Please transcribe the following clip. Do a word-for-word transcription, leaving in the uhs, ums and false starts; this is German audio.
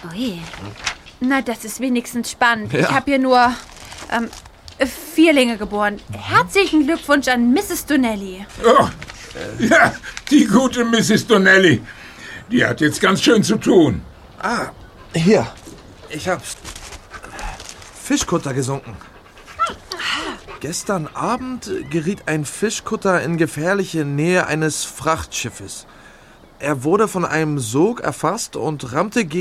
Ui. Na, das ist wenigstens spannend. Ja. Ich habe hier nur ähm, Vierlinge geboren. Herzlichen Glückwunsch an Misses Donnelly. Oh, ja, die gute Misses Donnelly. Die hat jetzt ganz schön zu tun. Ah, hier. Ich hab's. Fischkutter gesunken. Gestern Abend geriet ein Fischkutter in gefährliche Nähe eines Frachtschiffes. Er wurde von einem Sog erfasst und rammte gegen